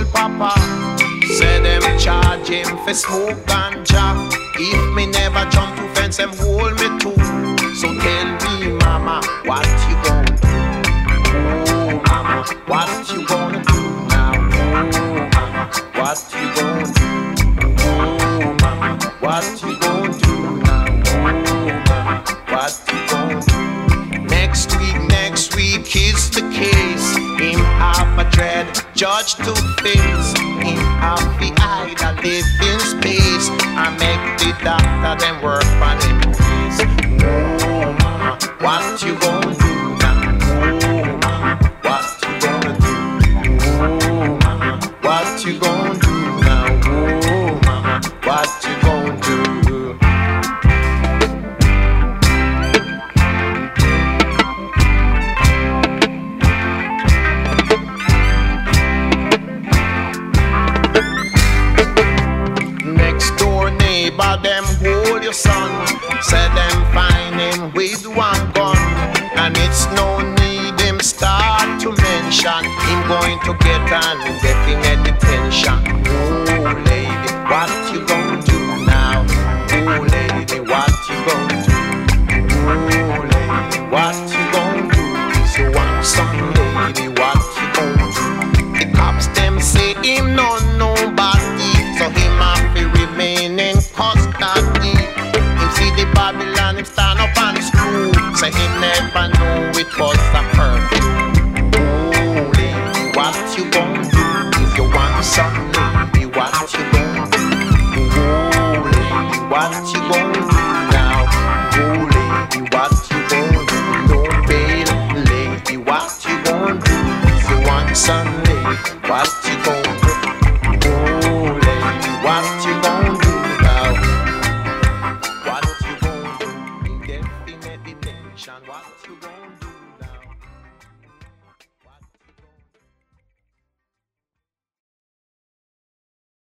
papa. Say them charge him for smoke ganja. If me never jump to fence, them hold me too. So tell me, mama, what you gonna do? Oh, mama, what you gonna do now? Oh, mama, what you gonna do? Oh, mama, what you gonna do now? Oh, mama, what you gonna do? Next week is the case. Him have a dread, judge to face. Him have the eye that live in space. I make the doctor them work on him face. Oh mama, what you gonna do now? Oh mama, what you gonna do? Oh mama, what you gonna do now? Oh mama, what you gonna do? But them hold your son, say them find him with one gun, and it's no need him start to mention him going to get an indefinite detention. Oh lady, what you gonna do now? Oh lady, what you gonna do? Oh lady, what you gonna do? If you want some lady, what you gonna do? The cops them say him no nobody, so him have to remain in custody. Him see the Babylon, him stand up on his stool. Say he never know it was a perfect. Oh lady, what you gonna do? If you want some lady, what you gonna do? Oh lady, what you gonna do now? Oh lady, what you gonna do? No bail, lady, what you gonna do? If you want some lady, what you gonna do? Oh lady, what you